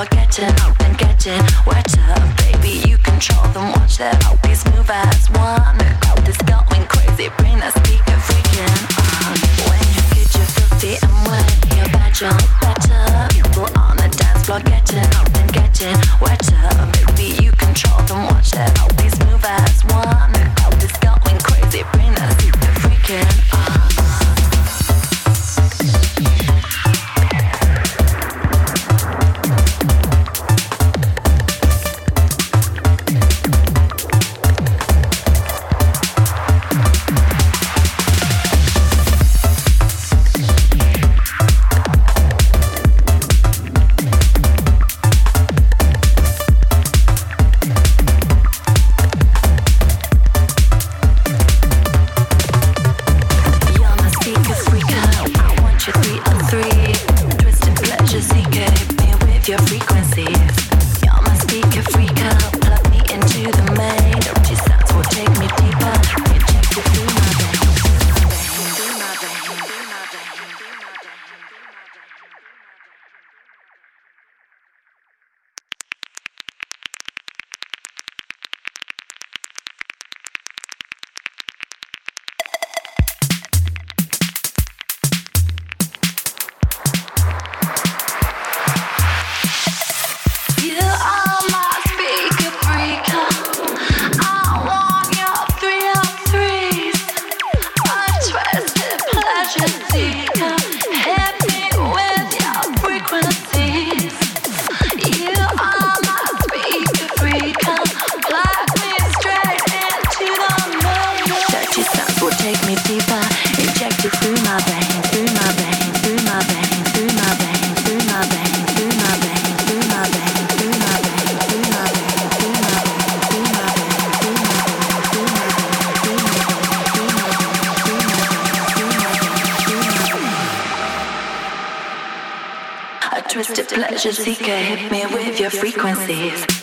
floor, getting up and getting wetter. Baby, you control them, watch that always move as one. This going crazy, bring that speaker freaking on. When you get your filthy and when you're bad, you're better. People on the dance floor, getting up and getting wetter. Baby, you control them, watch that always move as one. This going crazy, bring that speaker freaking on. Twisted pleasure seeker, hit me with your frequencies.